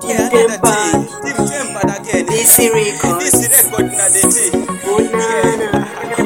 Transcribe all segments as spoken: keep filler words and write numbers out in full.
Yeah, Tempa. Team Tempa again. This record. This record na the T. Oh, na, na.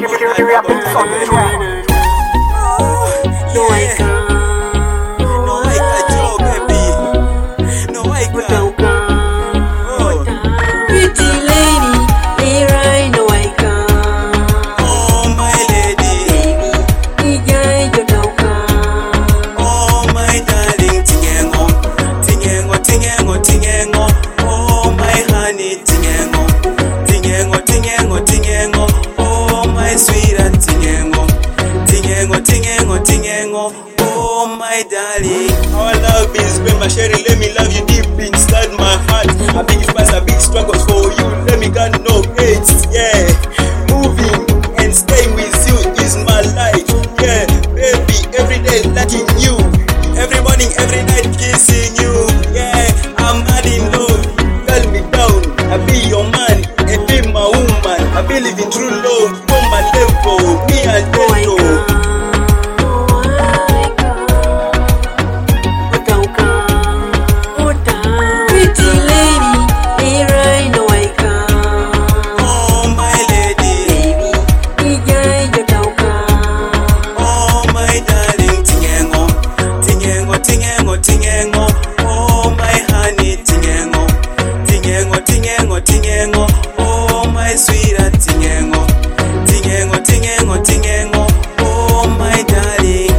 No, I can't. No, I can't, Joe, baby. No, I can't. Oh. Pretty lady, they right, no, I can't. Oh, my lady. Baby, ijay yo daw ka. Oh, my darling. Tingengo, tingengo, tingengo, tingengo. Oh, my honey. Tingengo, tingengo, tingengo, tingengo. Oh, my sweetheart. Tingengo, tingengo, tingengo, tingengo. Oh, my darling. Our love is Bemba Sherry. Let me love you deep inside my heart. A big pass, a big struggles for you. Let me got no hates. Yeah, moving and staying with you is my life. Yeah, baby, every day liking you. Every morning, every night kissing you. Yeah, I'm mad in love. Calm me down. I be your man and be my woman. I believe in true love. From my level, me and No, I you. can't. No, I can't. Oh, daw ka. Oh, daw. Pretty lady, they right, no, I can't. Oh, my lady. Baby, ijay yo daw ka. Oh, my darling. Tingengo, tingengo, tingengo, tingengo. Oh, my honey. Tingengo, tingengo, tingengo, tingengo. Oh, my sweetheart. Tingengo, tingengo, tingengo, tingengo. Oh, my darling.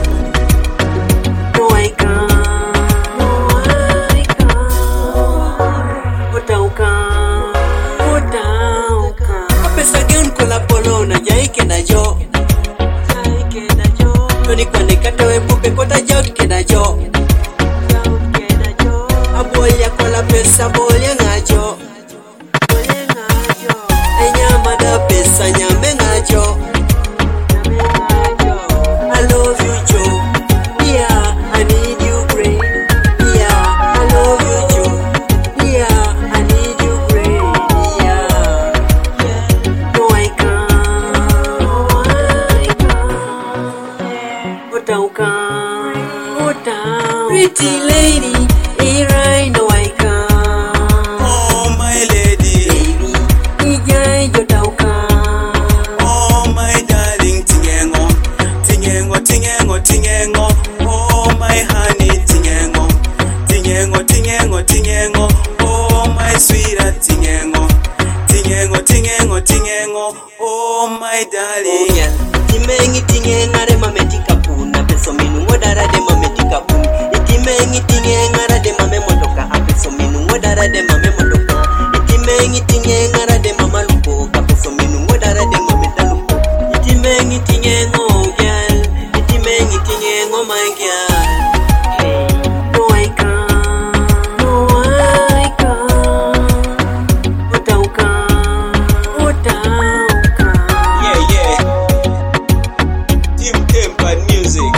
No, I can't. No, I can't. Oh, daw ka. Oh, daw ka. Kapesa gyud ko la polona, jay ke na yo. Jay ke na yo. Toni kwande katawe pupe kota jog ke na yo. Jog ke na yo. Aboya ko la pesa boya ngajo. Boya ngajo. Enyama da pesa nyame ngajo. Nyame ngajo. I love you, Joe. Yeah, I need you, great. Yeah, I love you, Joe. Yeah, I need you, great. Yeah, yeah. No, I can't. No, I can't. Oh, daw ka. Oh, daw. Pretty lady, eh, right? No, I can't. Oh, my lady. Baby, ijay yo daw ka. Oh, my darling. Tingengo, tingengo, tingengo, tingengo. Oh, my honey. Tingengo, tingengo, tingengo, tingengo. Oh, my sweetheart. Tingengo, tingengo, tingengo, tingengo. Oh, my darling. Yeah, itimengi tingengare mametika puna peso minu ngodara de mametika puna. Itimengi tingengara de mame motoka apeso minu ngodara de mame motoka. Itimengi tingengara de mama luko kapeso minu ngodara de mame taluko. Itimengi tingengo girl, itimengi tingengo my girl. Hey, no I can't, no I can't. Oh daw ka, oh daw ka. Yeah, yeah. Team Tempa Music.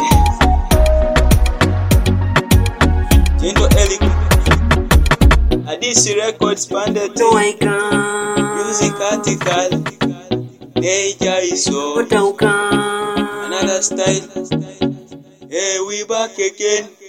Jendo Eli. Adisi Records Pandit. No I can't. Music article. Nature is so. Oh daw ka. Another style. Hey, we back again.